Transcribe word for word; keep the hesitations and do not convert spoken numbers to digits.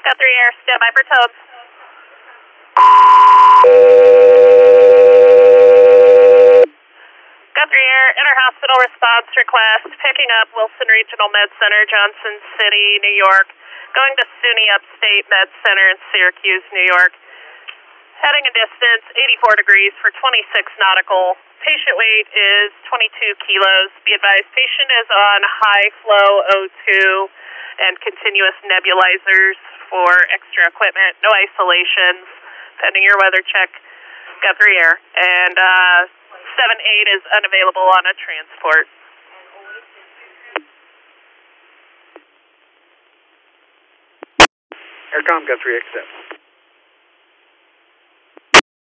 Guthrie Air, stand by for towed. Guthrie Air, inter-hospital response request, picking up Wilson Regional Med Center, Johnson City, New York, going to SUNY Upstate Med Center in Syracuse, New York. Heading a distance, eighty-four degrees for twenty-six nautical. Patient weight is twenty-two kilos. Be advised, patient is on high flow O two and continuous nebulizers for extra equipment. No isolations. Pending your weather check, Guthrie Air. And uh, seven eight is unavailable on a transport. Aircom Guthrie accepts.